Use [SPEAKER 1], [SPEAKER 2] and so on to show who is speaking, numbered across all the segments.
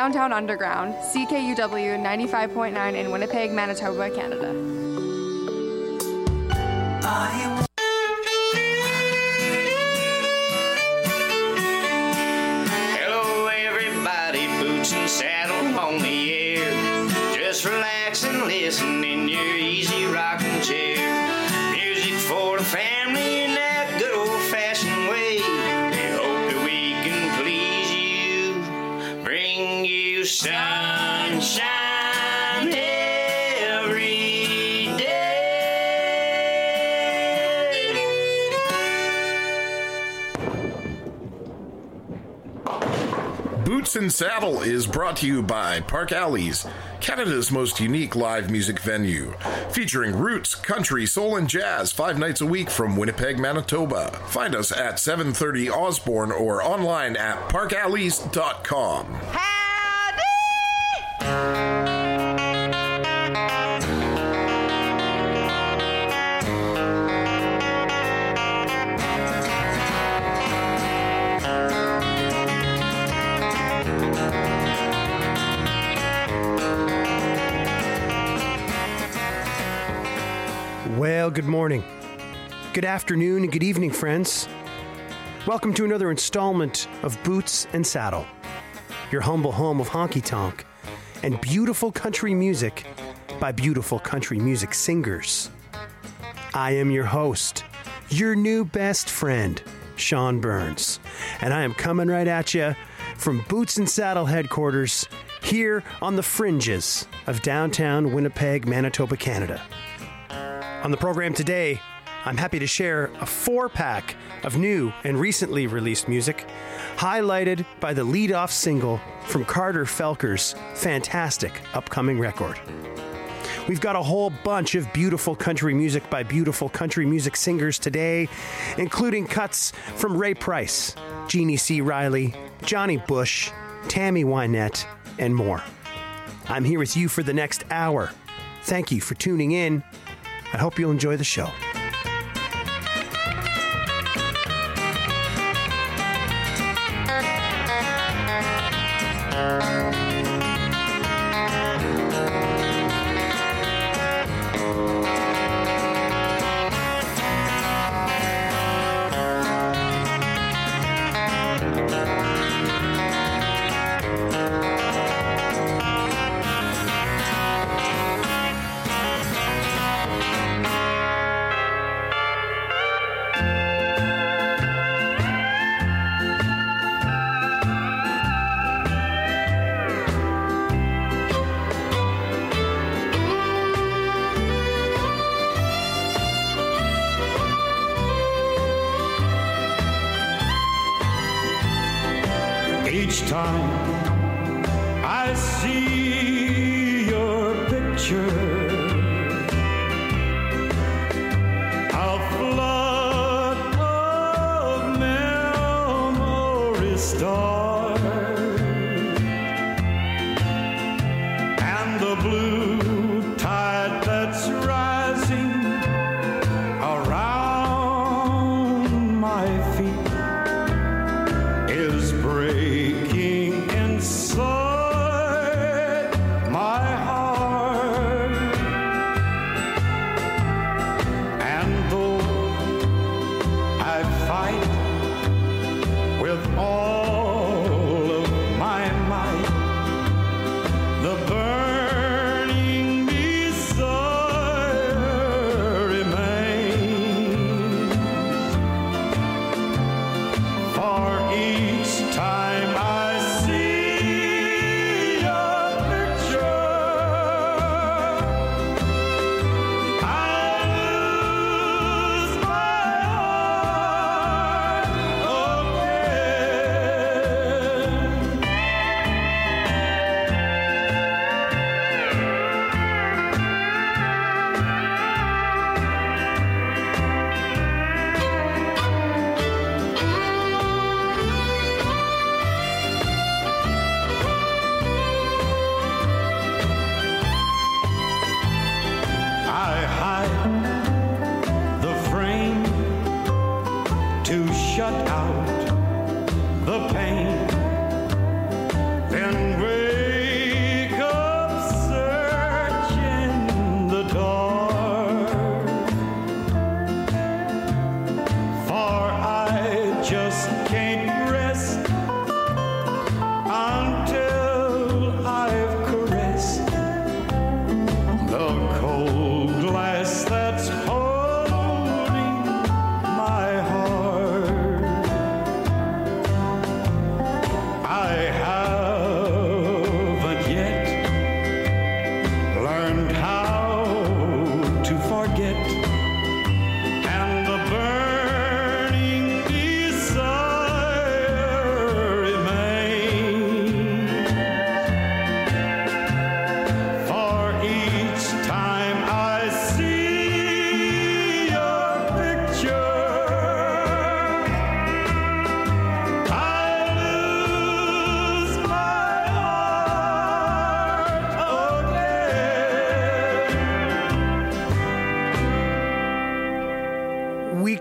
[SPEAKER 1] Downtown Underground, CKUW 95.9 in Winnipeg, Manitoba, Canada.
[SPEAKER 2] Hello everybody, Boots and Saddle on the air. Just relax and listen in your easy rocking chair. Music for the family in that good old-fashioned way. We hope that we can please you, bring you sunshine every day.
[SPEAKER 3] Boots and Saddle is brought to you by Park Alleys, Canada's most unique live music venue, featuring roots, country, soul, and jazz 5 nights a week from Winnipeg, Manitoba. Find us at 730 Osborne or online at parkalleys.com.
[SPEAKER 4] Well, good morning, good afternoon, and good evening, friends. Welcome to another installment of Boots and Saddle, your humble home of honky-tonk and beautiful country music by beautiful country music singers. I am your host, your new best friend, Sean Burns, and I am coming right at you from Boots and Saddle headquarters here on the fringes of downtown Winnipeg, Manitoba, Canada. On the program today, I'm happy to share a 4-pack of new and recently released music, highlighted by the lead-off single from Carter Felker's fantastic upcoming record. We've got a whole bunch of beautiful country music by beautiful country music singers today, including cuts from Ray Price, Jeannie C. Riley, Johnny Bush, Tammy Wynette, and more. I'm here with you for the next hour. Thank you for tuning in. I hope you'll enjoy the show.
[SPEAKER 5] Each time I see your picture, a flood of memories start, and the blue tide that's rising around my feet is breaking inside my heart. And though I fight with all of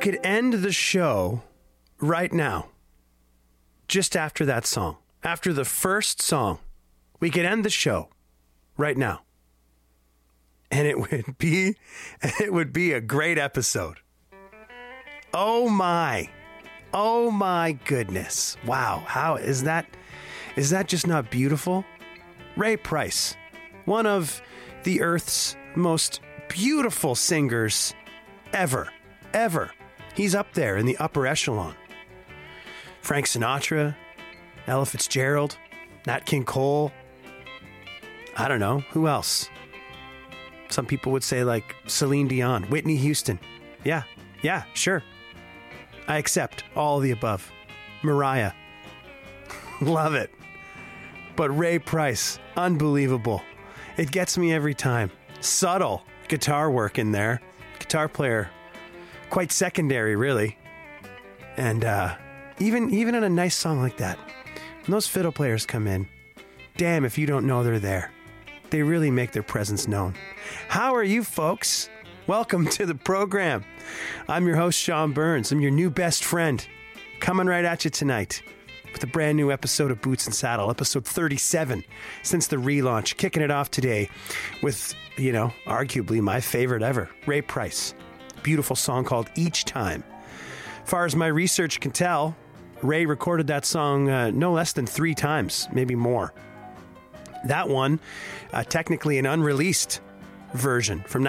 [SPEAKER 4] could end the show right now, just after that song. After the first song, we could end the show right now. And it would be a great episode. Oh my goodness. Wow. How is that just not beautiful? Ray Price, one of the Earth's most beautiful singers ever. He's up there in the upper echelon. Frank Sinatra, Ella Fitzgerald, Nat King Cole. I don't know. Who else? Some people would say like Celine Dion, Whitney Houston. Yeah, sure. I accept all of the above. Mariah. Love it. But Ray Price, unbelievable. It gets me every time. Subtle guitar work in there. Guitar player, quite secondary, really. And even in a nice song like that, when those fiddle players come in, damn if you don't know they're there. They really make their presence known. How are you, folks? Welcome to the program. I'm your host, Sean Burns. I'm your new best friend, coming right at you tonight with a brand new episode of Boots and Saddle, episode 37 since the relaunch. Kicking it off today with, arguably my favorite ever, Ray Price. Beautiful song called Each Time. As far as my research can tell, Ray recorded that song no less than 3 times, maybe more. That one, technically an unreleased version from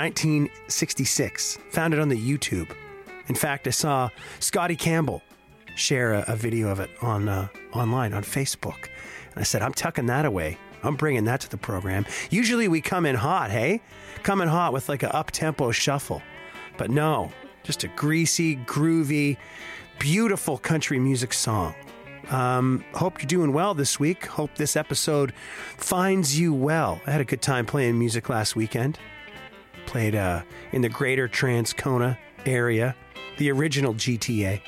[SPEAKER 4] 1966. Found it on the YouTube. In fact, I saw Scotty Campbell share a video of it online on Facebook. And I said, I'm tucking that away. I'm bringing that to the program. Usually we come in hot, hey? Come in hot with like an up-tempo shuffle. But no, just a greasy, groovy, beautiful country music song. Hope you're doing well this week. Hope this episode finds you well. I had a good time playing music last weekend. Played in the greater Transcona area, the original GTA.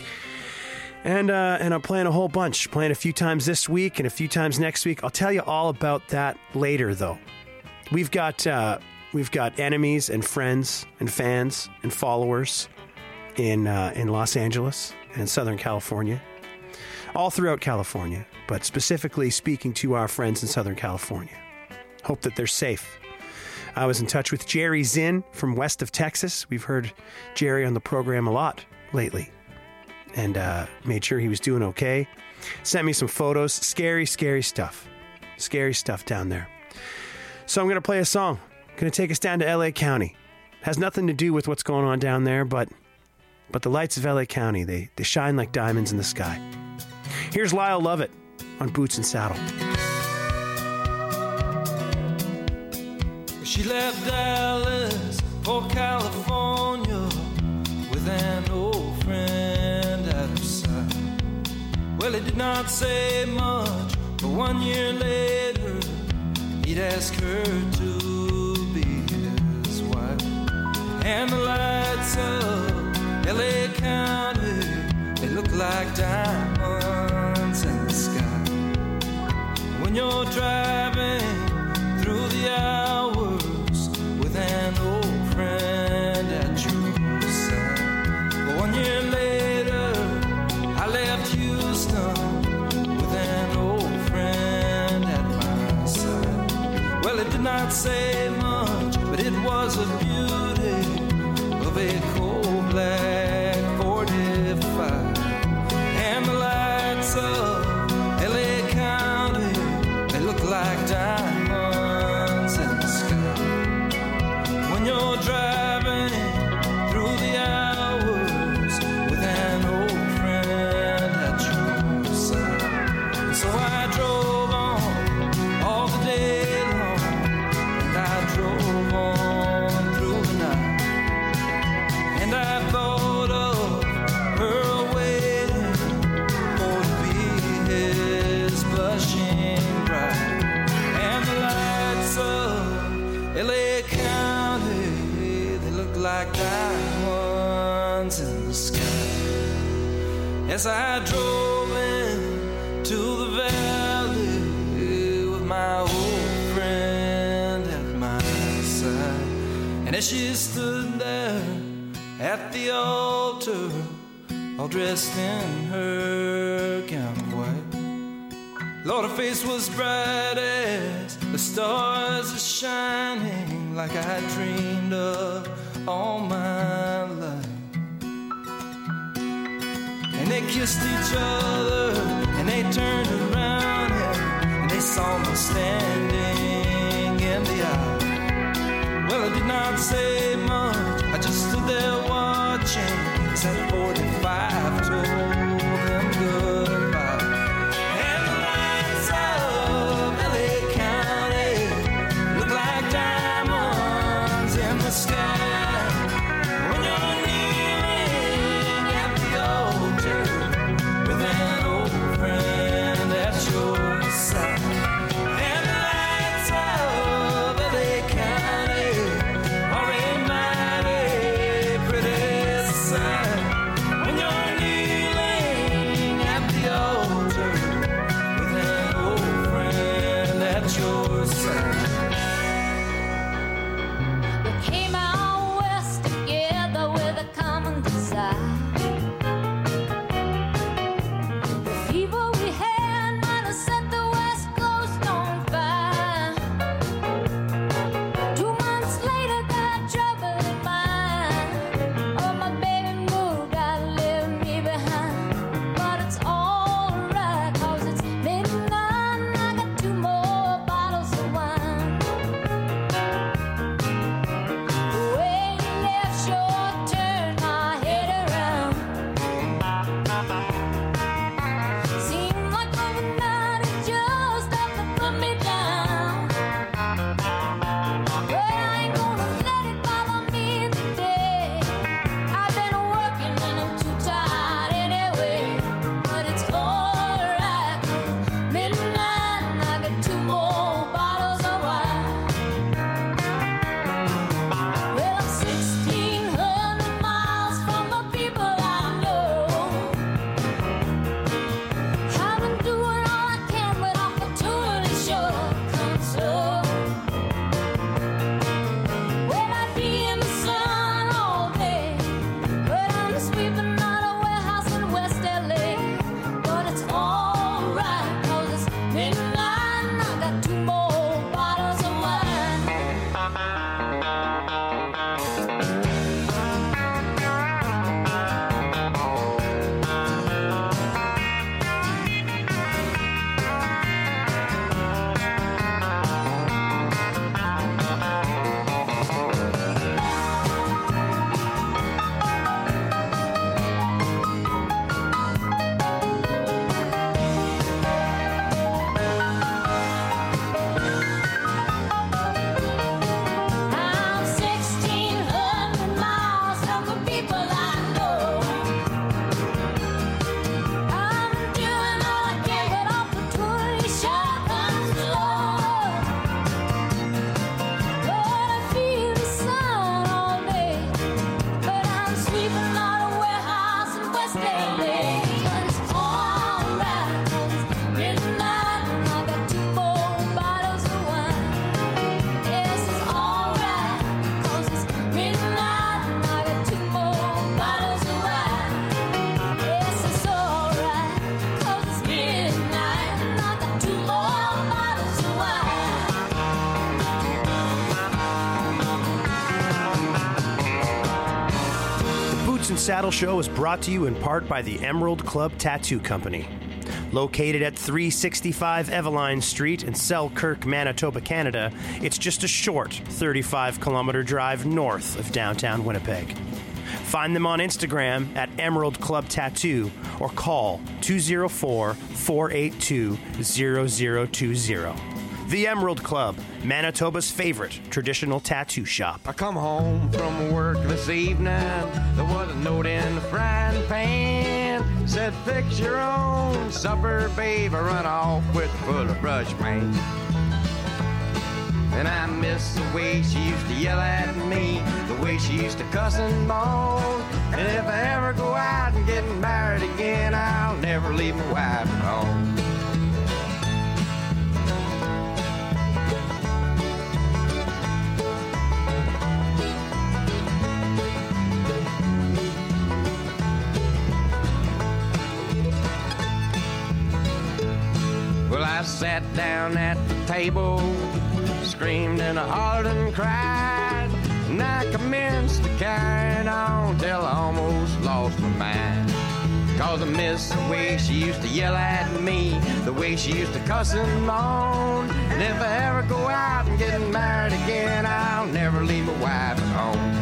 [SPEAKER 4] And I'm playing a whole bunch. Playing a few times this week and a few times next week. I'll tell you all about that later, though. We've got enemies and friends and fans and followers in Los Angeles and in Southern California. All throughout California, but specifically speaking to our friends in Southern California. Hope that they're safe. I was in touch with Jerry Zinn from west of Texas. We've heard Jerry on the program a lot lately. And made sure he was doing okay. Sent me some photos. Scary stuff. Scary stuff down there. So I'm going to play a song. Going to take us down to L.A. County. Has nothing to do with what's going on down there, but the lights of L.A. County, they shine like diamonds in the sky. Here's Lyle Lovett on Boots and Saddle.
[SPEAKER 6] She left Dallas for California with an old friend at her side. Well, he did not say much, but 1 year later, he'd ask her to be his wife. And the lights of L.A. County, they look like diamonds in the sky. When you're driving through the hours with an old friend at your side. But 1 year later, I left Houston with an old friend at my side. Well, it did not say much, but it was a beauty of a cold black 45. And the lights of L.A. County, they look like diamonds in the sky. When you're driving through the hours with an old friend at your side. So I drove on all the day long, and I drove on through the night. And I thought of her waiting for to be his blushing bride. And the lights of L.A. County, they look like diamonds in the sky. As I drove in to the valley with my old friend at my side. And as she stood there at the altar, all dressed in her gown of white. Lord, her face was bright as the stars are shining, like I had dreamed of all my life. And they kissed each other, and they turned around, and they saw me standing in the aisle. Well, I did not say much, I just stood there watching as that 45 told them goodbye. And the lights of LA County look like diamonds in the sky. When you're kneeling at the altar with an old friend at your side. And the lights of LA County are a mighty pretty sight. When you're kneeling at the altar with an old friend at your side.
[SPEAKER 7] We came out west together with a common desire. The people we had might have set the West Coast on fire. 2 months later, got trouble in mind. Oh, my baby moved out and left me behind. But it's alright, 'cause it's midnight and I got 2 more bottles of wine. The way you left sure turned my head around. Seemed like overnight it just had to put me down. But I ain't gonna let it bother me today. I've been working and I'm too tired anyway. But it's alright, 'cause midnight and I got 2 more bottles of wine. Well, I'm 1,600 miles from the people I know. I've been doing all I can, but opportunity sure comes slow. Well, I'd be in the sun all day, but I'm sweeping out a warehouse in West LA. But it's alright, 'cause it's midnight and I got 2 more bottles of wine. I'm 1,600 miles from the people I know. I'm doing all I can, but opportunity sure comes slow. Lord, I feel the sun all day, but I'm sweeping out a warehouse in West LA. But it's alright, 'cause it's midnight and I got 2 more bottles of wine. Yes, it's alright, 'cause it's midnight and I got 2 more bottles of wine. Yes, it's alright, 'cause it's midnight and I got 2 more bottles of wine.
[SPEAKER 4] The Boots and Saddle Show is brought to you in part by the Emerald Club Tattoo Company. Located at 365 Eveline Street in Selkirk, Manitoba, Canada, it's just a short 35-kilometer drive north of downtown Winnipeg. Find them on Instagram at Emerald Club Tattoo or call 204-482-0020. The Emerald Club, Manitoba's favorite traditional tattoo shop.
[SPEAKER 2] I come home from work this evening. There was a note in the frying pan. Said, fix your own supper, babe. I run off with full of brush paint. And I miss the way she used to yell at me, the way she used to cuss and moan. And if I ever go out and get married again, I'll never leave my wife at home. I sat down at the table, screamed and I hollered and cried, and I commenced to carry on till I almost lost my mind. Cause I miss the way she used to yell at me, the way she used to cuss and moan. And if I ever go out and get married again, I'll never leave my wife at home.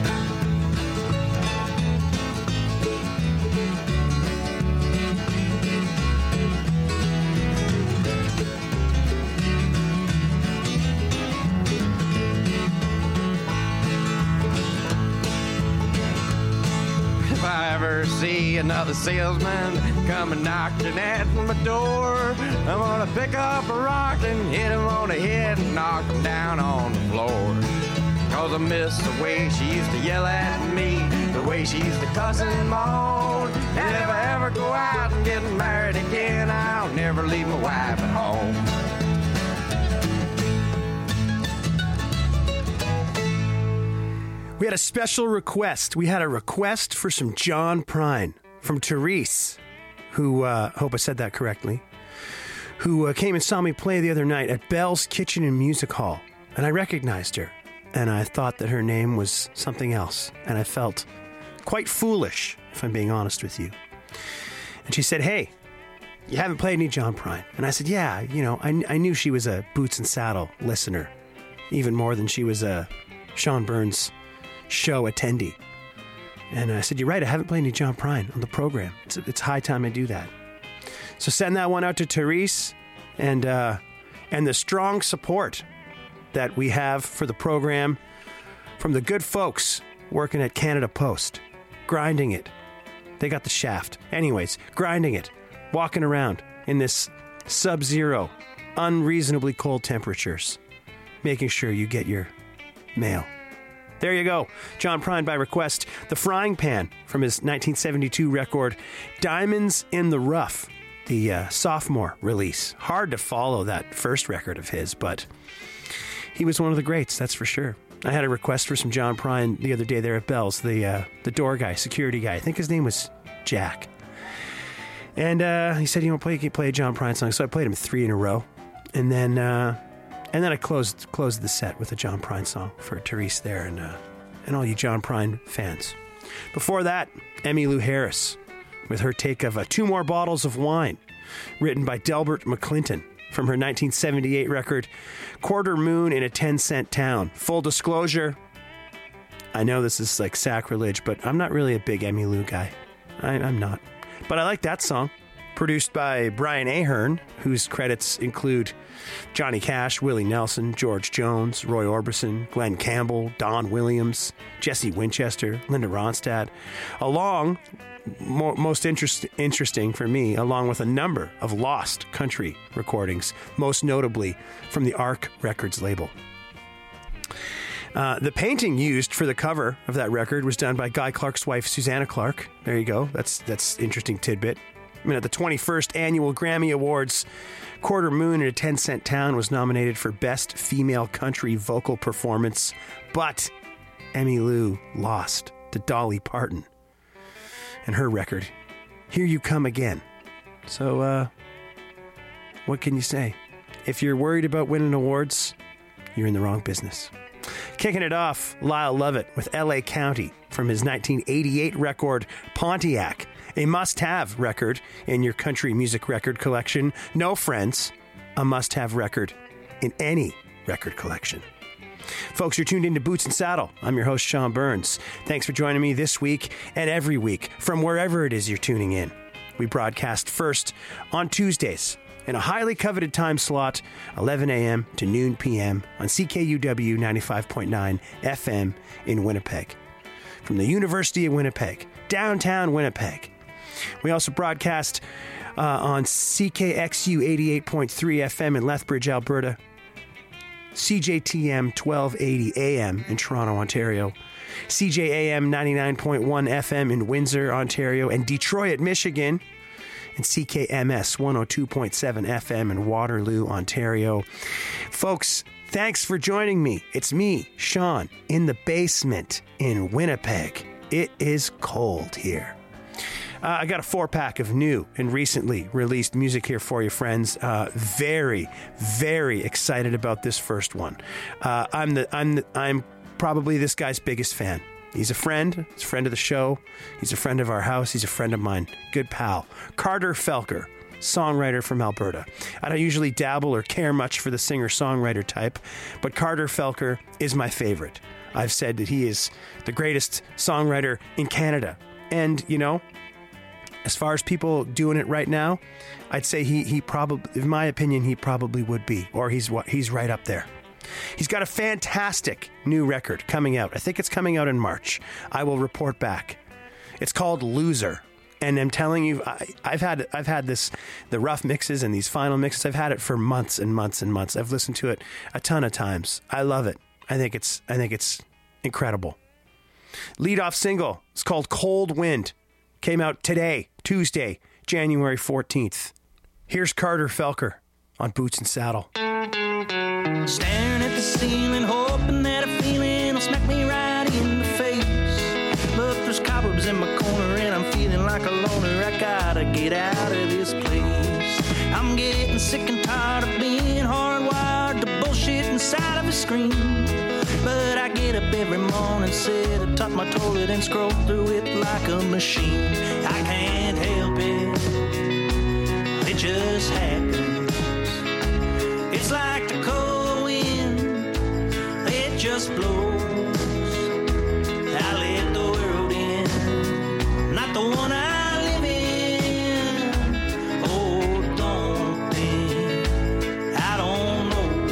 [SPEAKER 2] If I ever see another salesman coming knocking at my door, I'm gonna pick up a rock and hit him on the head and knock him down on the floor. Cause I miss the way she used to yell at me, the way she used to cuss and moan. And if I ever go out and get married again, I'll never leave my wife at home.
[SPEAKER 4] We had a special request. We had a request for some John Prine from Therese, who, hope I said that correctly, who came and saw me play the other night at Bell's Kitchen and Music Hall. And I recognized her, and I thought that her name was something else. And I felt quite foolish, if I'm being honest with you. And she said, hey, you haven't played any John Prine. And I said, yeah, you know, I knew she was a Boots and Saddle listener, even more than she was a Sean Burns show attendee. And I said, you're right, I haven't played any John Prine on the program. It's high time I do that. So send that one out to Therese, and the strong support that we have for the program from the good folks working at Canada Post, grinding it. They got the shaft. Anyways, grinding it, walking around in this sub-zero, unreasonably cold temperatures, making sure you get your mail. There you go. John Prine by request. The Frying Pan from his 1972 record, Diamonds in the Rough, the sophomore release. Hard to follow that first record of his, but he was one of the greats, that's for sure. I had a request for some John Prine the other day there at Bell's, the door guy, security guy. I think his name was Jack. And he said, you know, play a John Prine song. So I played him 3 in a row. And then I closed the set with a John Prine song for Therese there and all you John Prine fans. Before that, Emmylou Harris with her take of 2 More Bottles of Wine, written by Delbert McClinton from her 1978 record, Quarter Moon in a 10-Cent Town. Full disclosure, I know this is like sacrilege, but I'm not really a big Emmylou guy. I'm not. But I like that song. Produced by Brian Ahern, whose credits include Johnny Cash, Willie Nelson, George Jones, Roy Orbison, Glenn Campbell, Don Williams, Jesse Winchester, Linda Ronstadt, along, most interesting for me, along with a number of lost country recordings, most notably from the Arc Records label. The painting used for the cover of that record was done by Guy Clark's wife, Susanna Clark. There you go. That's interesting tidbit. I mean, at the 21st Annual Grammy Awards, Quarter Moon in a 10-Cent Town was nominated for Best Female Country Vocal Performance, but Emmylou lost to Dolly Parton and her record, Here You Come Again. So, what can you say? If you're worried about winning awards, you're in the wrong business. Kicking it off, Lyle Lovett with L.A. County from his 1988 record, Pontiac. A must-have record in your country music record collection. No, friends, a must-have record in any record collection. Folks, you're tuned into Boots and Saddle. I'm your host, Sean Burns. Thanks for joining me this week and every week from wherever it is you're tuning in. We broadcast first on Tuesdays in a highly coveted time slot, 11 a.m. to noon p.m. on CKUW 95.9 FM in Winnipeg. From the University of Winnipeg, downtown Winnipeg. We also broadcast on CKXU 88.3 FM in Lethbridge, Alberta, CJTM 1280 AM in Toronto, Ontario, CJAM 99.1 FM in Windsor, Ontario, and Detroit, Michigan, and CKMS 102.7 FM in Waterloo, Ontario. Folks, thanks for joining me. It's me, Sean, in the basement in Winnipeg. It is cold here. I got a 4-pack of new and recently released music here for you, friends. Very, very excited about this first one. I'm probably this guy's biggest fan. He's a friend. He's a friend of the show. He's a friend of our house. He's a friend of mine. Good pal. Carter Felker, songwriter from Alberta. I don't usually dabble or care much for the singer-songwriter type, but Carter Felker is my favorite. I've said that he is the greatest songwriter in Canada. And, you know, as far as people doing it right now, I'd say he probably, in my opinion, he probably would be, or he's right up there. He's got a fantastic new record coming out. I think it's coming out in March. I will report back. It's called Loser. And I'm telling you, I've had this, the rough mixes and these final mixes. I've had it for months and months and months. I've listened to it a ton of times. I love it. I think it's incredible. Lead off single. It's called Cold Wind. Came out today, Tuesday, January 14th. Here's Carter Felker on Boots and Saddle.
[SPEAKER 6] Staring at the ceiling, hoping that a feeling will smack me right in the face. But there's cobwebs in my corner and I'm feeling like a loner. I gotta get out of this place. I'm getting sick and tired of being hardwired to bullshit inside of a screen. But I get up every morning, sit atop my toilet and scroll through it like a machine. I can't help it, it just happens. It's like the cold wind, it just blows. I let the world in, not the one I live in. Oh, don't think, I don't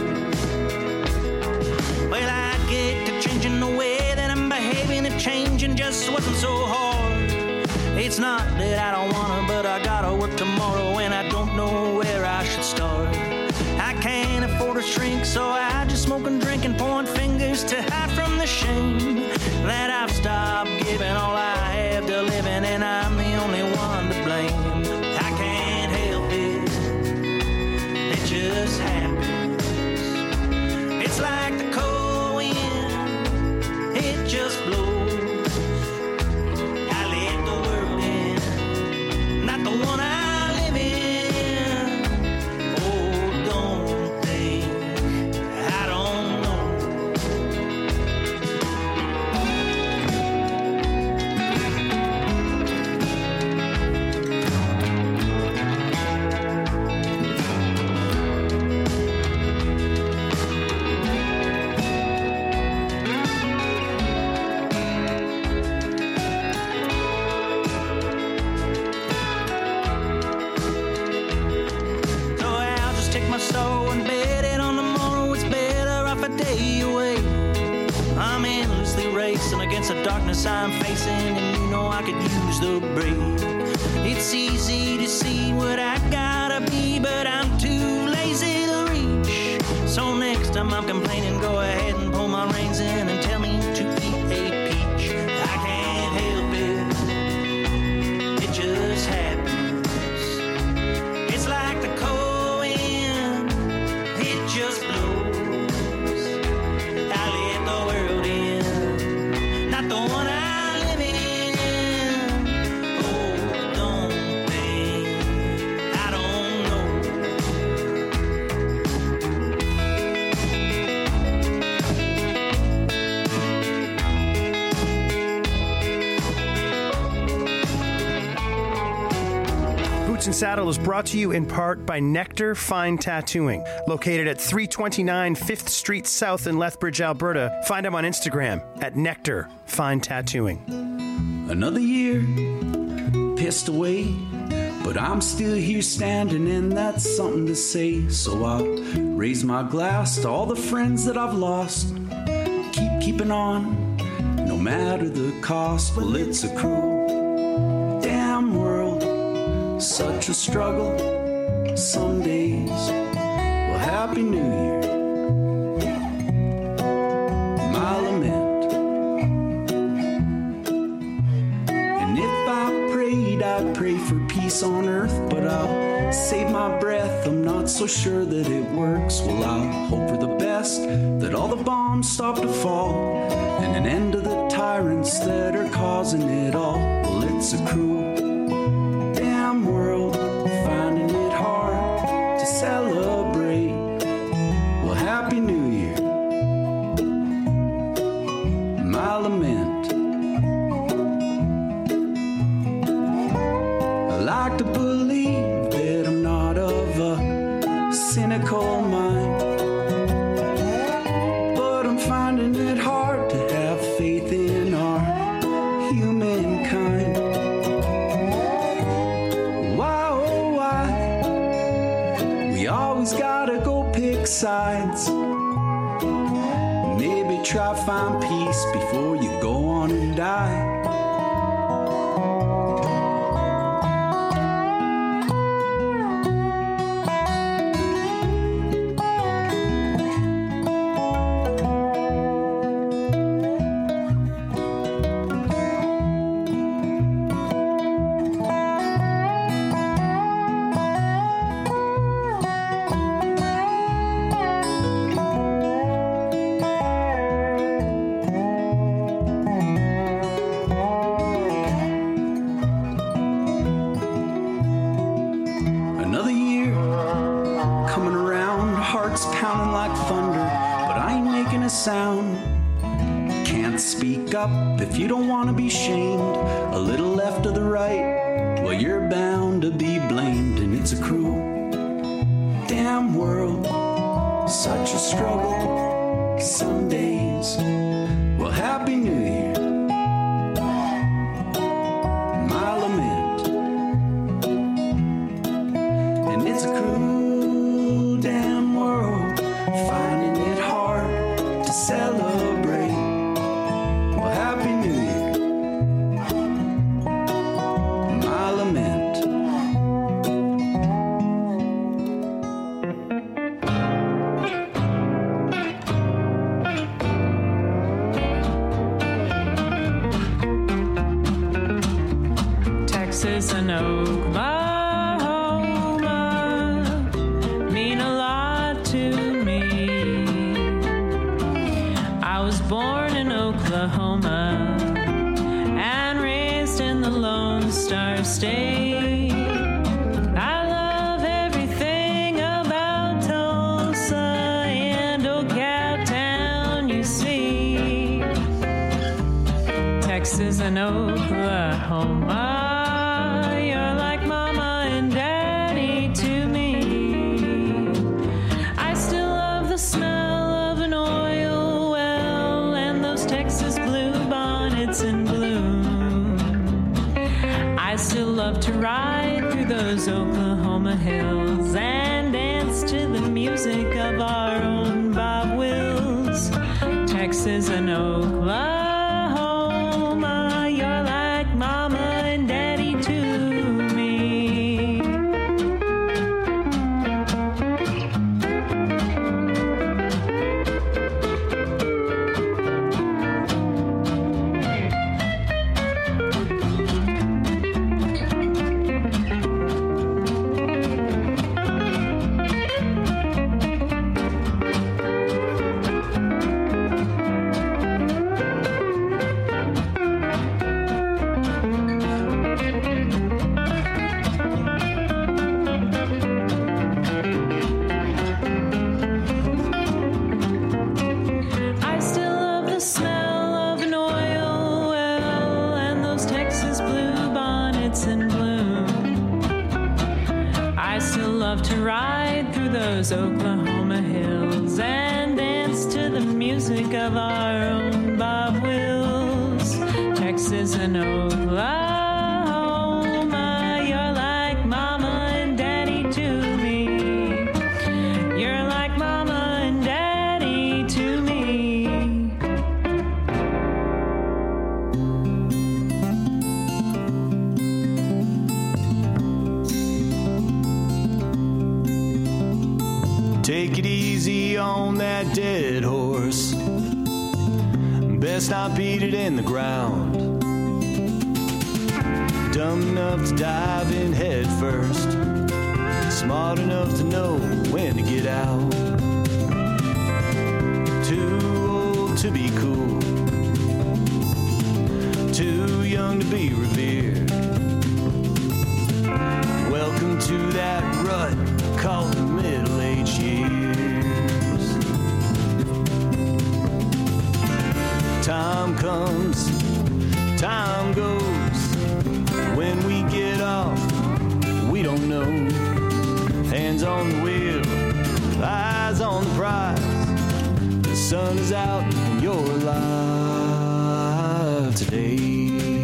[SPEAKER 6] know. Well, I get to changing the way that I'm behaving, and changing just wasn't so hard. It's not that I don't wanna, but I gotta work tomorrow and I don't know where I should start. I can't afford a shrink, so I just smoke and drink and point fingers to hide from the shame that I've stopped giving all I have to living, and I'm the only one to blame. I can't help it, it just happens. It's like the cold wind, it just blows. I let the world in, not the one I live in. Oh, don't think, I don't know. So I'll just take my soul and bet it on tomorrow. It's better off a day away. I'm endlessly racing against the darkness I'm facing, and you know I could use the break. It's easy to see what I gotta be, but I'm too lazy to reach. So next time I'm complaining, go ahead and pull my reins in and tell me to eat a peach. I can't help it, it just happens. It's like the cold wind, it just blows. I let the world in, not the one I live in. Oh, don't think, I don't know.
[SPEAKER 4] Boots and Saddle is brought to you in part by Nectar Fine Tattooing, located at 329 5th Street South in Lethbridge, Alberta. Find them on Instagram at Nectar Fine Tattooing.
[SPEAKER 8] Another year pissed away, but I'm still here standing, and that's something to say. So I'll raise my glass to all the friends that I've lost. Keeping on, no matter the cost. Well, it's a cruel damn world, such a struggle some days. Well, Happy New Year, my lament. And if I prayed, I'd pray for peace on earth, but I'll save my breath, I'm not so sure that it works. Well, I'll hope for the best, that all the bombs stop to fall, and an end to the tyrants that are causing it all. Well, it's a cruel cynical mind. But I'm finding it hard to have faith in our humankind. Why, oh why, we always gotta go pick sides. Maybe try find peace before you go on and die. Sound. Can't speak up if you don't want to be shamed. A little left or the right, well, you're bound to be blamed. And it's a cruel, damn world, such a struggle some days. Well, Happy New Year, my lament. And it's a cruel, damn world, finding it hard to celebrate. Well, Happy New Year, my lament.
[SPEAKER 9] Texas and Oklahoma mean a lot to me. I was born in Oklahoma and raised in the Lone Star State. I love everything about Tulsa and Ocala Town, you see. Texas and Oklahoma, you're like mama and daddy to me. I still love the smell of an oil well and those Texas blue bonnets in bloom. I still love to ride through those Oklahoma hills and dance to the music of our own Bob Wills. Texas and Oklahoma, you're like mama and daddy to me. I still love the smell of an oil well and those Texas blue bonnets in bloom. I still love to ride through those Oklahoma hills and dance to the music of our own Bob Wills. Texas and Oklahoma, you're like mama and daddy to me. You're like mama and daddy to me.
[SPEAKER 5] Take it easy on that dead horse. Best not beat it in the ground. Dumb enough to dive in head first. Smart enough to know when to get out. Too old to be cool. Too young to be revered. Welcome to that rut called the middle-aged years. Time comes, time goes. When we get off, we don't know. Hands on the wheel, on the prize. The sun is out and you're alive today.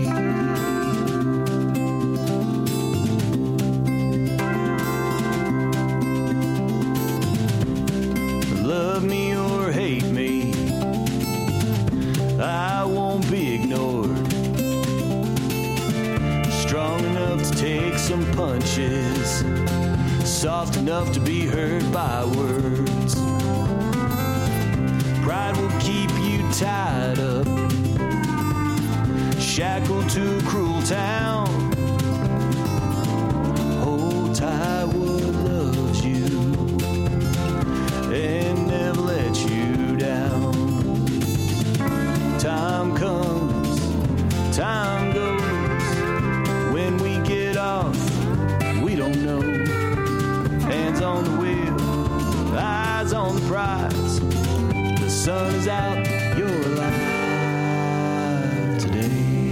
[SPEAKER 5] Love me or hate me, I won't be ignored. Strong enough to take some punches, soft enough to be heard by words. Pride will keep you tied up, shackled to a cruel town. Hold tight what loves you and never let you down. Time comes, time goes. When we get off, we don't know. Hands on the wheel, eyes on the prize. The sun is out, you're alive today.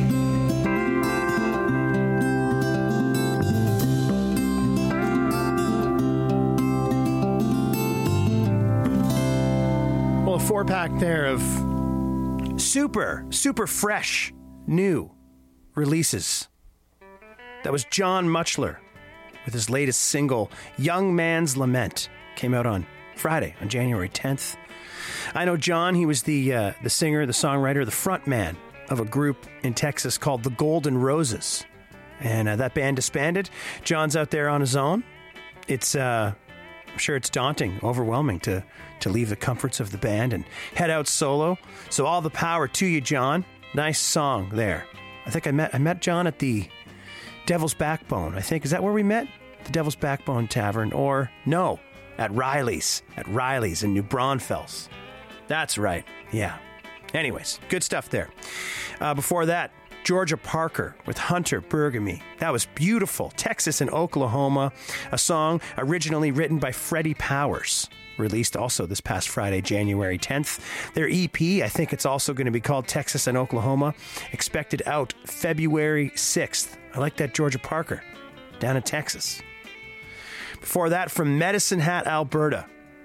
[SPEAKER 4] Well, a 4-pack there of super fresh, new releases. That was John Muchler with his latest single, Young Man's Lament. Came out on Friday, on January 10th. I know John, he was the singer, the songwriter, the front man of a group in Texas called the Golden Roses. And that band disbanded. John's out there on his own. It's, I'm sure it's daunting, overwhelming to leave the comforts of the band and head out solo. So all the power to you, John. Nice song there. I think I met John at the Devil's Backbone, I think. Is that where we met? The Devil's Backbone Tavern. Or, no, at Riley's in New Braunfels. That's right. Yeah. Anyways, good stuff there. Before that, Georgia Parker with Hunter Burgamy. That was beautiful. Texas and Oklahoma, a song originally written by Freddie Powers. Released also this past Friday, January 10th. Their EP, I think it's also going to be called Texas and Oklahoma, expected out February 6th. I like that Georgia Parker down in Texas. Before that, from Medicine Hat, Alberta,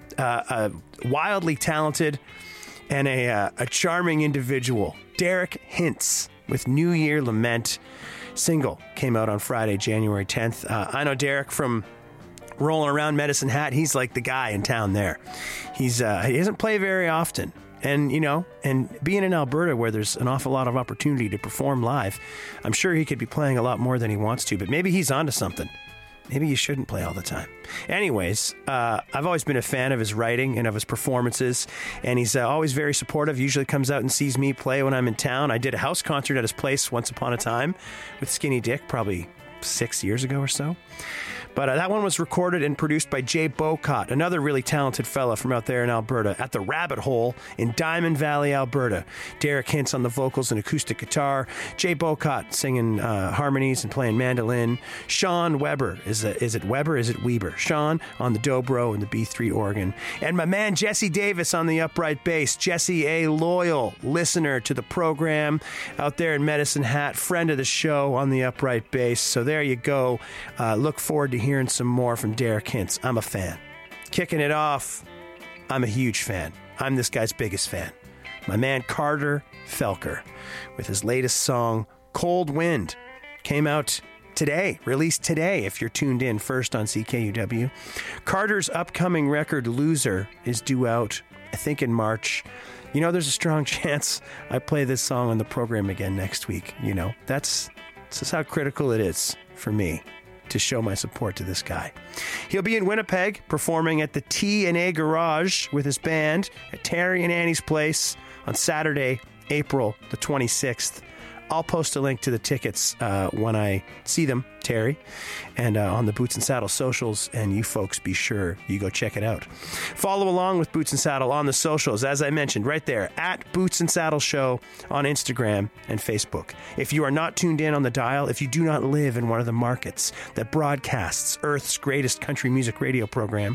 [SPEAKER 4] a wildly talented and a charming individual, Derek Hintz, with New Year Lament. Single came out on Friday, January 10th. I know Derek from rolling around Medicine Hat. He's like the guy in town there. He doesn't play very often. And, and being in Alberta where there's an awful lot of opportunity to perform live, I'm sure he could be playing a lot more than he wants to, but maybe he's onto something. Maybe you shouldn't play all the time. Anyways, I've always been a fan of his writing and of his performances, and he's always very supportive. Usually comes out and sees me play when I'm in town. I did a house concert at his place once upon a time with Skinny Dick, probably 6 years ago or so. But that one was recorded and produced by Jay Bocott, another really talented fella from out there in Alberta, at the Rabbit Hole in Diamond Valley, Alberta. Derek Hintz on the vocals and acoustic guitar. Jay Bocott singing harmonies and playing mandolin. Sean Weber, is it Weber? Is it Weber? Sean on the dobro and the B3 organ. And my man Jesse Davis on the upright bass. Jesse, a loyal listener to the program out there in Medicine Hat, friend of the show on the upright bass. So there you go. Look forward to hearing some more from Derek Hintz. I'm a fan. Kicking it off, I'm a huge fan. I'm this guy's biggest fan. My man Carter Felker with his latest song, Cold Wind, came out today, released today if you're tuned in first on CKUW. Carter's upcoming record, Loser, is due out, I think, in March. There's a strong chance I play this song on the program again next week. That's just how critical it is for me to show my support to this guy. He'll be in Winnipeg performing at the T&A Garage with his band at Terry and Annie's place on Saturday, April the 26th. I'll post a link to the tickets when I see them, Terry, and on the Boots and Saddle socials, and you folks be sure you go check it out. Follow along with Boots and Saddle on the socials, as I mentioned, right there, at Boots and Saddle Show on Instagram and Facebook. If you are not tuned in on the dial, if you do not live in one of the markets that broadcasts Earth's greatest country music radio program,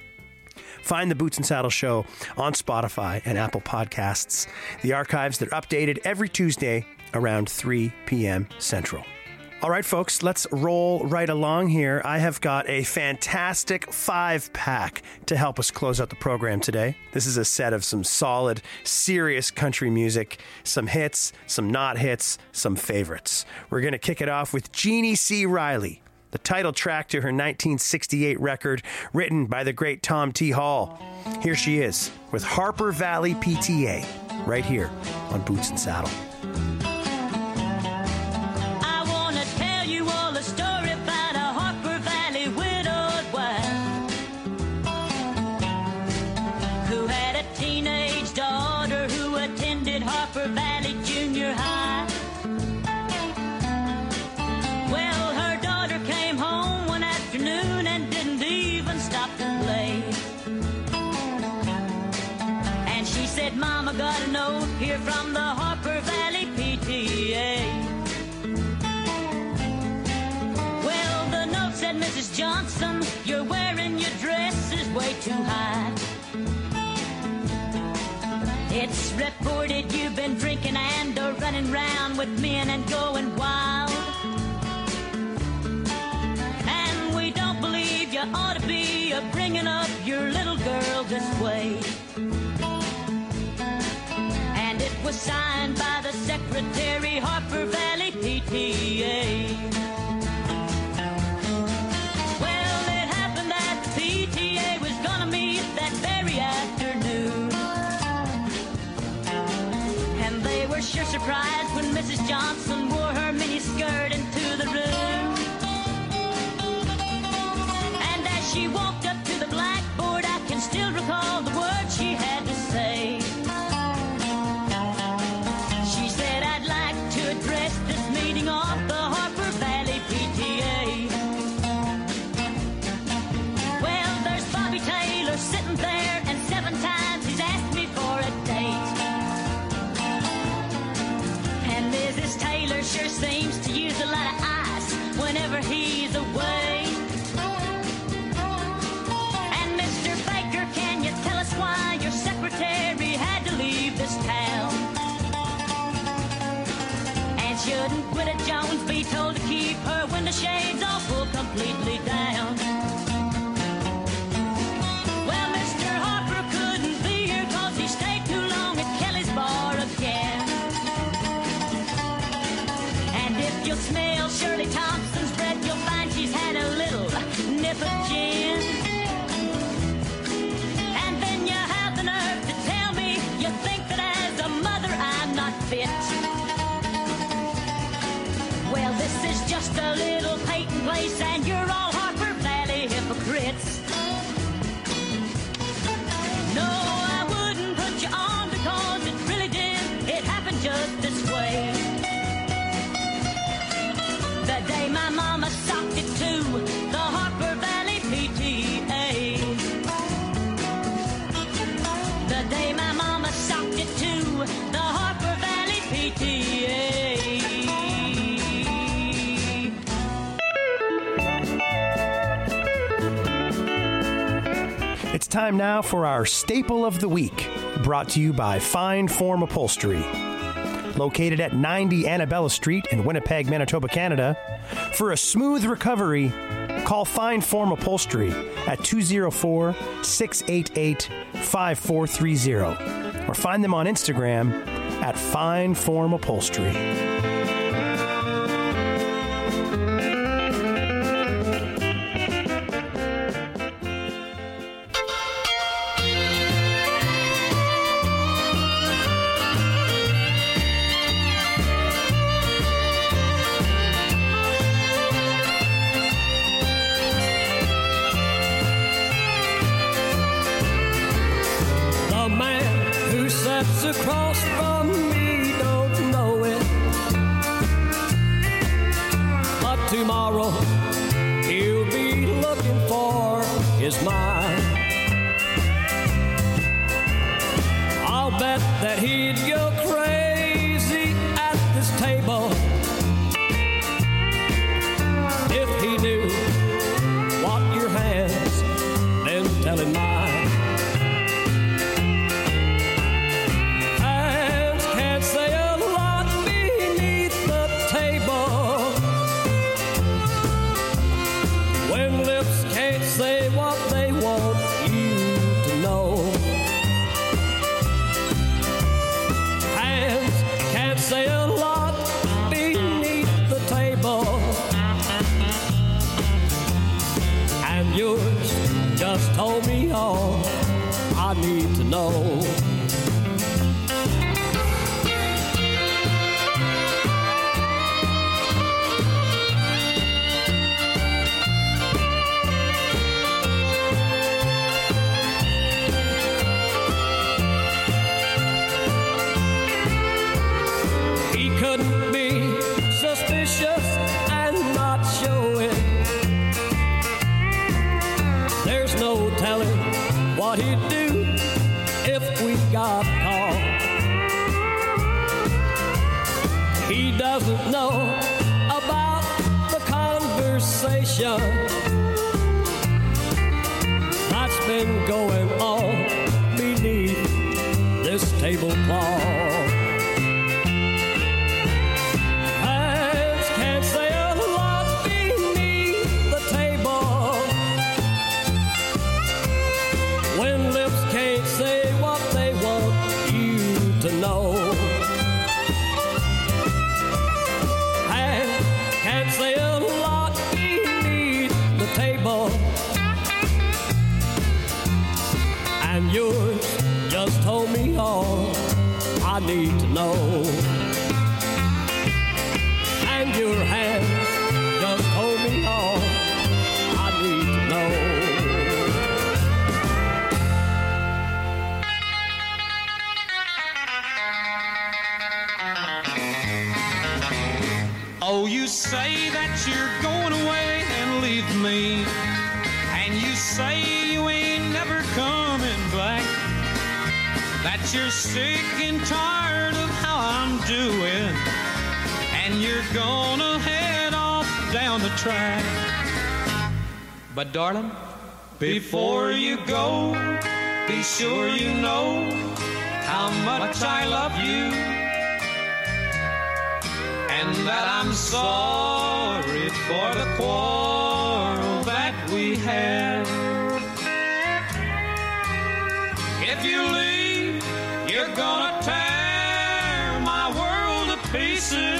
[SPEAKER 4] find the Boots and Saddle Show on Spotify and Apple Podcasts. The archives, they're updated every Tuesday around 3 p.m. Central. All right, folks, let's roll right along here. I have got a fantastic 5-pack to help us close out the program today. This is a set of some solid, serious country music, some hits, some not hits, some favorites. We're going to kick it off with Jeannie C. Riley, the title track to her 1968 record, written by the great Tom T. Hall. Here she is with Harper Valley PTA, right here on Boots and Saddle.
[SPEAKER 7] Harper Valley Junior High. Well, her daughter came home one afternoon and didn't even stop to play. And she said, Mama, got a note here from the Harper Valley PTA. Well, the note said, Mrs. Johnson, you're wearing your dress is way too high. It's reported you've been drinking and running round with men and going wild. And we don't believe you ought to be bringing up your little girl this way. And it was signed by the secretary, Harper Valley PTA. Well, it happened that the PTA was gonna meet that very afternoon. And they were sure surprised when Mrs. Johnson wore her miniskirt into the room. And as she walked up to the blackboard, I can still recall the words she had to say. She said, I'd like to address this meeting of the Harper Valley PTA. Well, there's Bobby Taylor sitting there, and 7 times he's asked me for a date. And Mrs. Taylor sure seems to use a lot of ice whenever he's away. And Mr. Baker, can you tell us why your secretary had to leave this town? And shouldn't Gwyneth Jones be told to keep her window shades all pulled completely down? Well, Mr. Harper couldn't be here 'cause he stayed too long at Kelly's bar again. And if you'll smell Shirley Thompson's breath, you'll find she's had a little nip of gin. And then you have the nerve to tell me you think that as a mother I'm not fit. Well, this is just a little Peyton place, and you're all Harper Valley hypocrites. No, I wouldn't put you on because it really did. It happened just this way. The day my mama socked it to the Harper Valley PTA. The day my mama socked it to the Harper Valley PTA.
[SPEAKER 4] It's time now for our Staple of the Week, brought to you by Fine Form Upholstery. Located at 90 Annabella Street in Winnipeg, Manitoba, Canada. For a smooth recovery, call Fine Form Upholstery at 204-688-5430 or find them on Instagram at Fine Form Upholstery.
[SPEAKER 10] The man who sits across from me don't know it, but tomorrow he'll be looking for his mind. I'll bet that he'd go crazy at this table if he knew what your hands been telling mine. Hands can't say a lot beneath the table, need to know. He couldn't be suspicious and not show it. There's no telling what he'd do if we got caught. He doesn't know about the conversation that's been going on beneath this tablecloth. Hands can't say a lot beneath the table when lips can't say what they want you to know. Hands can't say a lot beneath the table, and yours just told me all I need to know. And your hands just told me all I need to know.
[SPEAKER 11] Oh, you say that you're going away and leave me, and you say you ain't never coming back, that you're sick and tired of how I'm doing, and you're gonna head off down the track. But darling, before you go, be sure you know how much I love you, and that I'm sorry for the quarrel that we had. If you leave, you're gonna tear my world to pieces.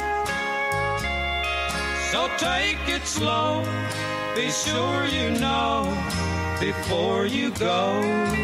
[SPEAKER 11] So take it slow, be sure you know before you go.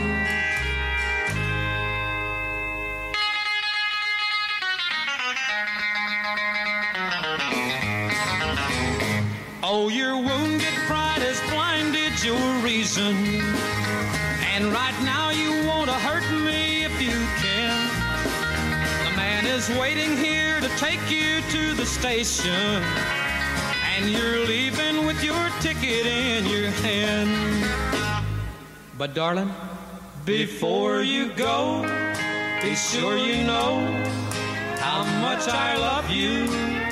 [SPEAKER 11] Oh, your wounded pride has blinded your reason, and right now you want to hurt me if you can. The man is waiting here to take you to the station, and you're leaving with your ticket in your hand. But darling, before you go, be sure you know how much I love you,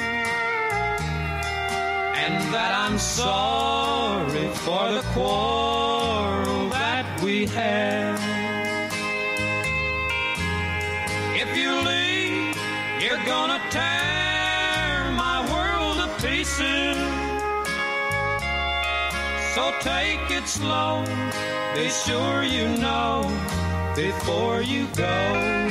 [SPEAKER 11] and that I'm sorry for the quarrel that we had. If you leave, you're gonna tear my world to pieces. So take it slow, be sure you know before you go.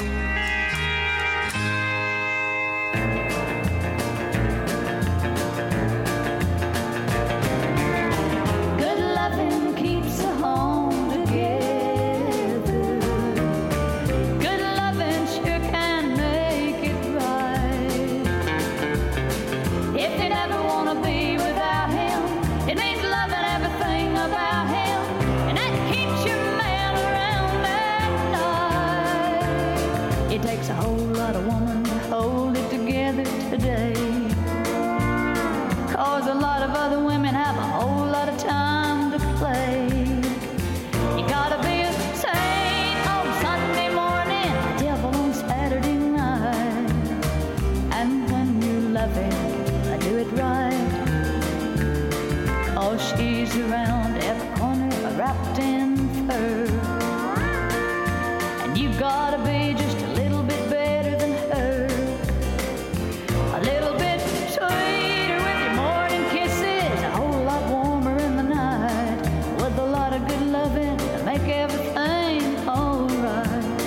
[SPEAKER 7] Around every corner wrapped in fur, and you gotta be just a little bit better than her, a little bit sweeter with your morning kisses, a whole lot warmer in the night, with a lot of good loving to make everything alright.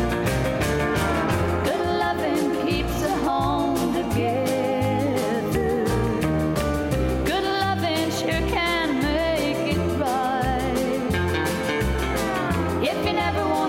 [SPEAKER 7] Good loving keeps a home together. Sure can make it right. If you never want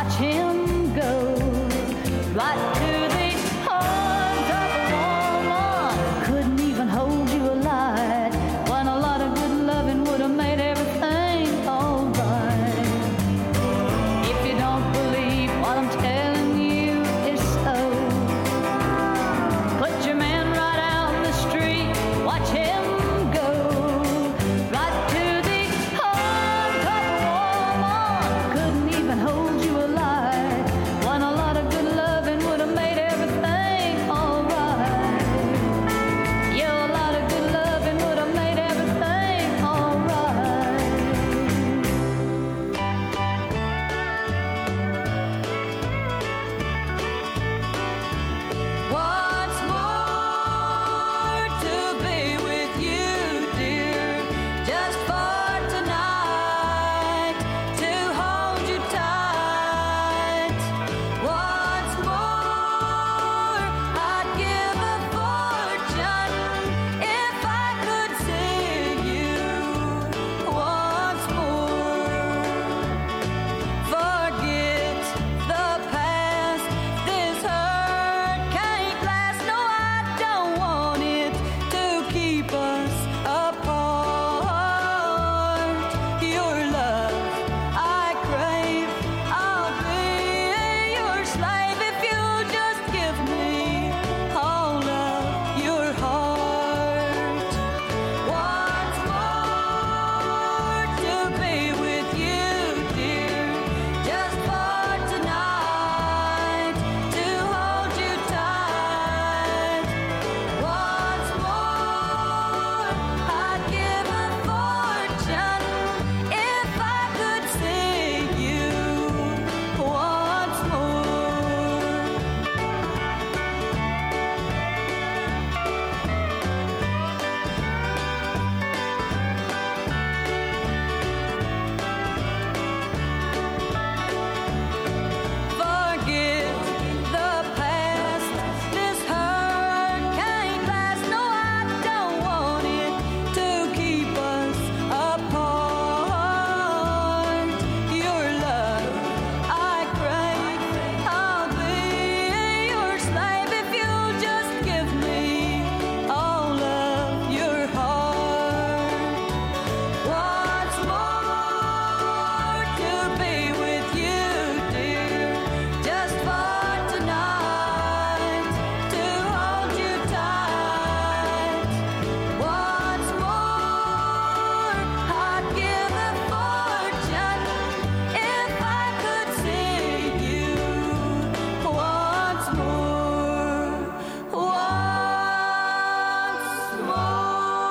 [SPEAKER 7] watch him go right to the arms of a woman. Couldn't even hold you alive when a lot of good loving would have made everything alright. If you don't believe what I'm telling you is so, put your man right out in the street, watch him go right to the arms of a woman. Couldn't even hold you alive when a lot of good loving would have made everything alright. Yeah, a lot of good loving would have made everything alright. Once more to be with you, dear, just for tonight, to hold you tight. Once more, I'd give a fortune if I could see you once more. Forget the past, this hurt can't last. No, I don't want it to keep us apart. Your love I crave, I'll be your slave if you just give me all of your heart. Once more to be with you, dear, just for tonight, to hold you tight. Once more, I'd give a fortune if I could see you once more. Forget the past, this hurt can't last. No, I don't want it to keep us apart. Your love I crave, I'll be your slave if you just give me all of your heart. Once more to be with you, dear, just for tonight, to hold you tight. Once more, I'd give a fortune if I could see you once more, once more.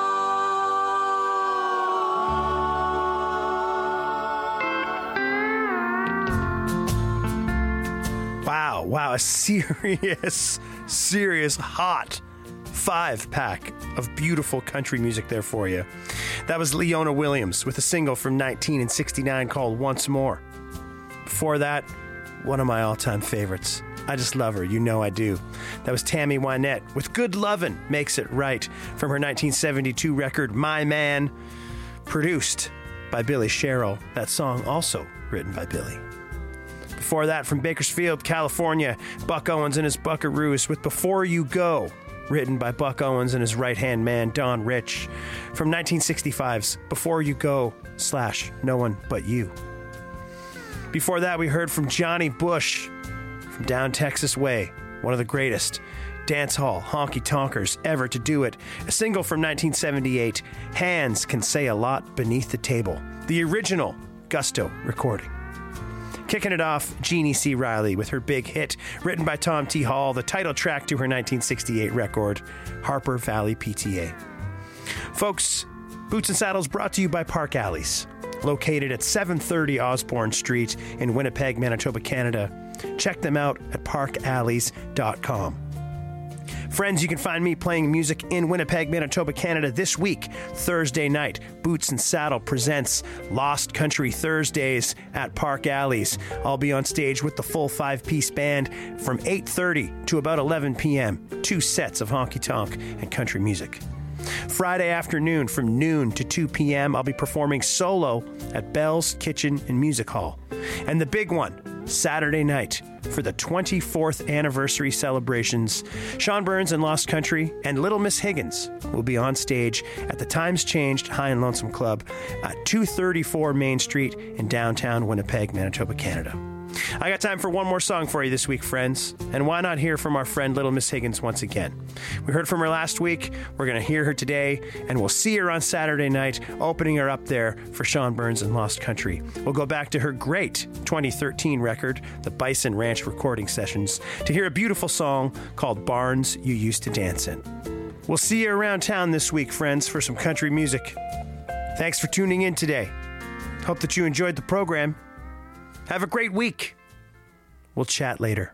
[SPEAKER 4] Wow, a serious hot 5-pack of beautiful country music there for you. That was Leona Williams with a single from 1969 called Once More. Before that, one of my all-time favorites. I just love her, you know I do. That was Tammy Wynette with Good Lovin' Makes It Right from her 1972 record My Man, produced by Billy Sherrill. That song also written by Billy. Before that, from Bakersfield, California, Buck Owens and his Buckaroos with Before You Go, written by Buck Owens and his right-hand man, Don Rich, from 1965's Before You Go / No One But You. Before that, we heard from Johnny Bush from down Texas Way, one of the greatest dance hall honky-tonkers ever to do it. A single from 1978, Hands Can Say a Lot Beneath the Table, the original Gusto recording. Kicking it off, Jeannie C. Riley with her big hit, written by Tom T. Hall, the title track to her 1968 record, Harper Valley PTA. Folks, Boots and Saddles brought to you by Park Alleys, located at 730 Osborne Street in Winnipeg, Manitoba, Canada. Check them out at parkalleys.com. Friends, you can find me playing music in Winnipeg, Manitoba, Canada this week, Thursday night. Boots and Saddle presents Lost Country Thursdays at Park Alleys. I'll be on stage with the full 5-piece band from 8:30 to about 11 p.m. 2 sets of honky-tonk and country music. Friday afternoon from noon to 2 p.m., I'll be performing solo at Bell's Kitchen and Music Hall. And the big one, Saturday night for the 24th anniversary celebrations. Sean Burns and Lost Country and Little Miss Higgins will be on stage at the Times Changed High and Lonesome Club at 234 Main Street in downtown Winnipeg, Manitoba, Canada. I got time for one more song for you this week, friends. And why not hear from our friend Little Miss Higgins once again? We heard from her last week. We're going to hear her today, and we'll see her on Saturday night, opening her up there for Sean Burns and Lost Country. We'll go back to her great 2013 record, the Bison Ranch Recording Sessions, to hear a beautiful song called Barns You Used to Dance In. We'll see you around town this week, friends, for some country music. Thanks for tuning in today. Hope that you enjoyed the program. Have a great week. We'll chat later.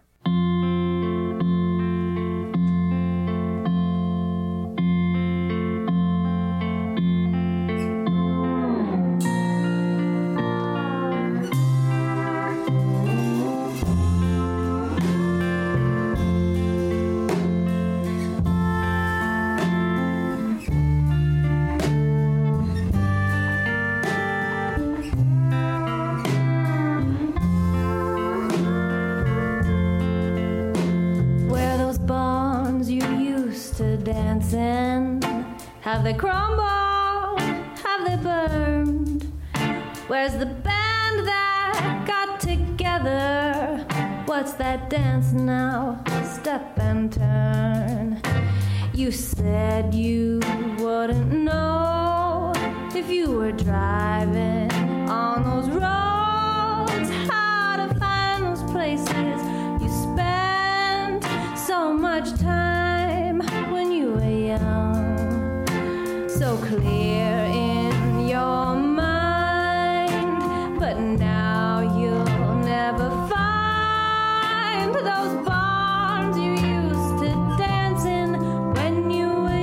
[SPEAKER 7] Have they crumbled? Have they burned? Where's the band that got together? What's that dance now? Step and turn. You said you wouldn't know if you were driving on those roads, how to find those places you spent so much time when you were young. So clear in your mind, but now you'll never find those barns you used to dance in when you were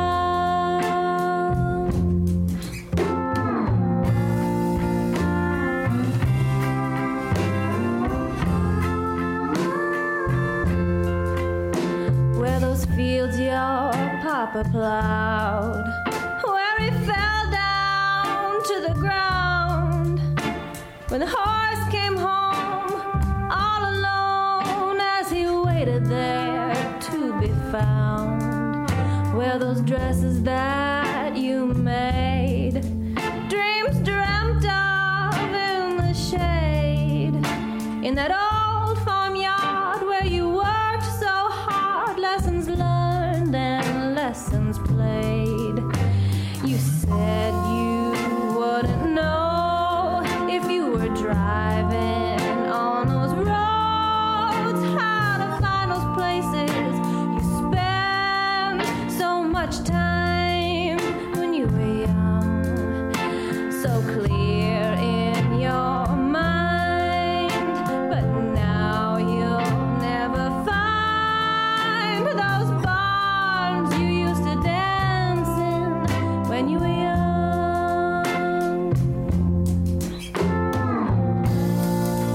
[SPEAKER 7] young. Where those fields your papa plowed, he fell down to the ground when the horse came home all alone as he waited there to be found. Where those dresses that you made, dreams dreamt of in the shade, in that old farmyard where you worked so hard, lessons learned and lessons played. You said you wouldn't know if you were driving on those roads, how to find those places you spent so much time when you were young. So clear in your mind, but now you'll never find those barns you used to dance in when you were young.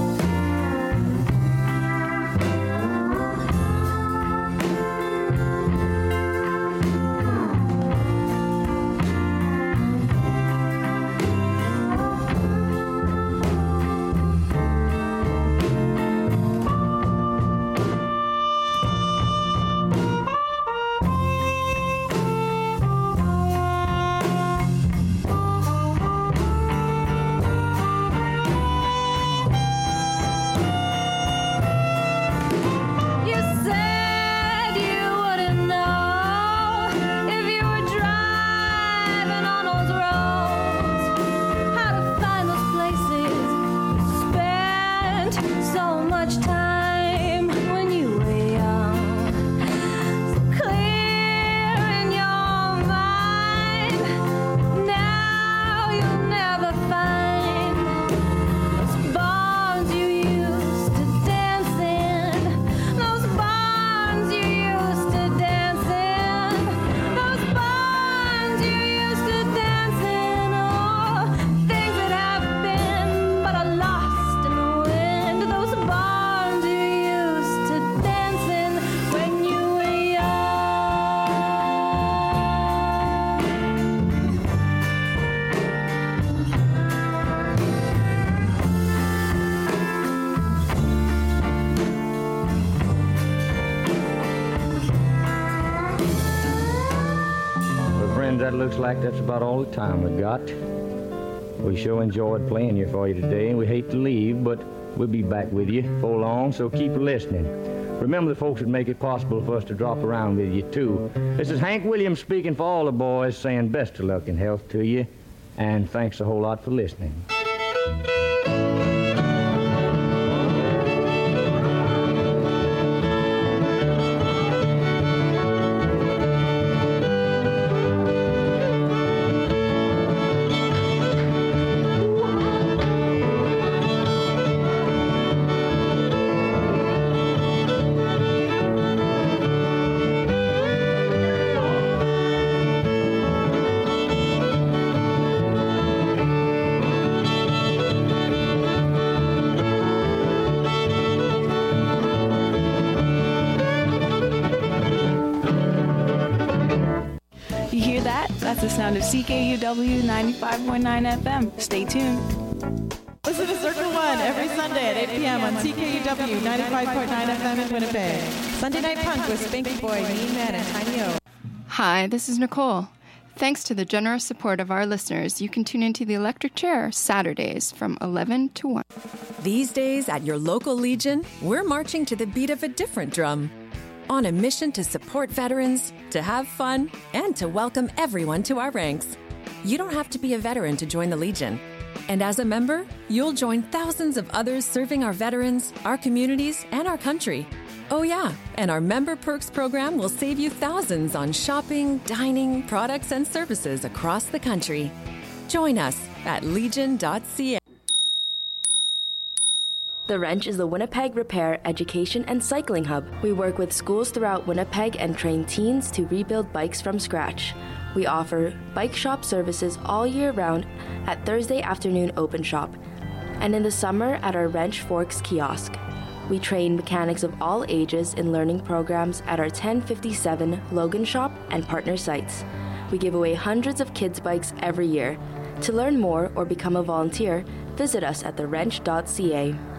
[SPEAKER 12] it looks like that's about all the time we got. We sure enjoyed playing here for you today, and we hate to leave, but we'll be back with you before long, so keep listening. Remember the folks that make it possible for us to drop around with you, too. This is Hank Williams speaking for all the boys, saying best of luck and health to you, and thanks a whole lot for listening.
[SPEAKER 13] That's the sound of CKUW 95.9 FM. Stay tuned.
[SPEAKER 14] Listen to Circle One every Sunday at 8 p.m. on CKUW 95.9 FM in Winnipeg. Sunday Night Punk with Spanky Boy, Mean Man, and Tiny O.
[SPEAKER 1] Hi, this is Nicole. Thanks to the generous support of our listeners, you can tune into the Electric Chair Saturdays from 11 to 1.
[SPEAKER 15] These days at your local Legion, we're marching to the beat of a different drum. On a mission to support veterans, to have fun, and to welcome everyone to our ranks. You don't have to be a veteran to join the Legion. And as a member, you'll join thousands of others serving our veterans, our communities, and our country. Oh yeah, and our Member Perks program will save you thousands on shopping, dining, products, and services across the country. Join us at legion.ca.
[SPEAKER 16] The Wrench is the Winnipeg Repair, Education, and Cycling Hub. We work with schools throughout Winnipeg and train teens to rebuild bikes from scratch. We offer bike shop services all year round at Thursday afternoon open shop, and in the summer at our Wrench Forks kiosk. We train mechanics of all ages in learning programs at our 1057 Logan shop and partner sites. We give away hundreds of kids' bikes every year. To learn more or become a volunteer, visit us at thewrench.ca.